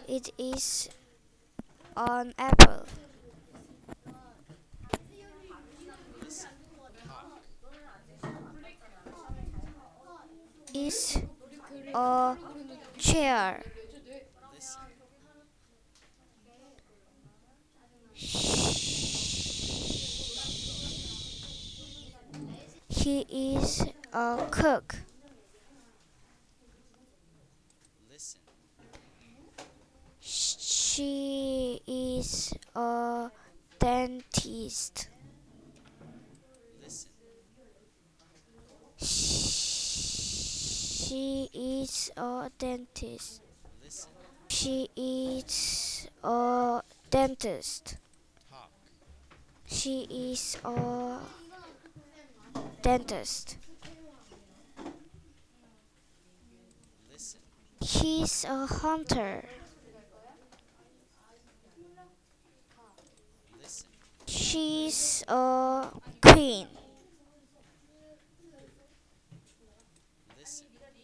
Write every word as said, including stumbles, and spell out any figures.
It is an apple. Listen. Talk. Is a chair. Listen. He is a cook. Listen. She is a dentist. Listen. She is a dentist. Listen. She is a dentist. Talk. She is a dentist. Listen. He's a hunter. Listen. She's a queen.